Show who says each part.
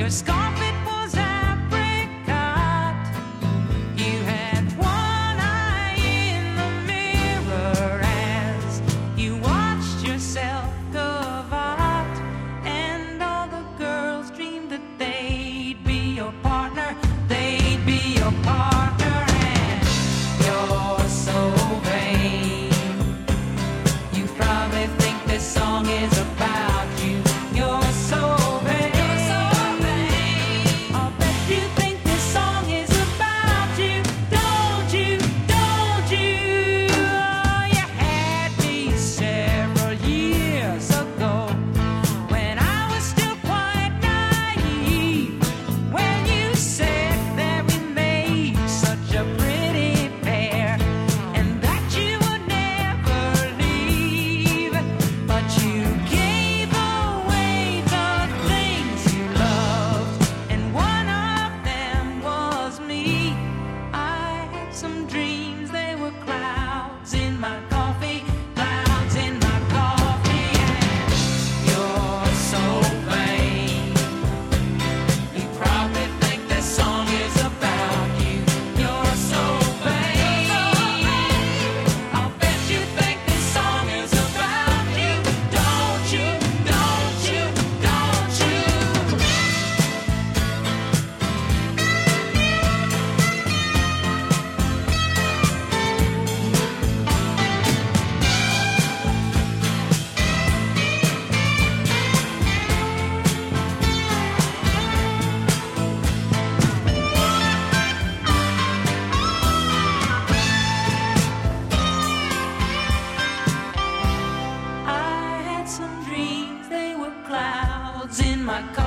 Speaker 1: Your scarf, it was apricot. You had one eye in the mirror as you watched yourself carve art, and all the girls dreamed that they'd be your partner. They'd be your partner, and you're so vain. You probably think this song is about you. You're so vain. I'll bet you think this song is about you. Don't you? Don't you? Oh, you had me several years ago when I was still quite naive. When you said that we made such a pretty pair and that you would never leave, but you gave away the things you loved, and one of them was me. I had some dreams, they were clouds in my coffee, clouds in my coffee, and you're so vain. You probably think this song is about you. You're so vain. I'll bet you think this song is about you. Don't you? Don't you? Don't you? I had some dreams, they were clouds in my car.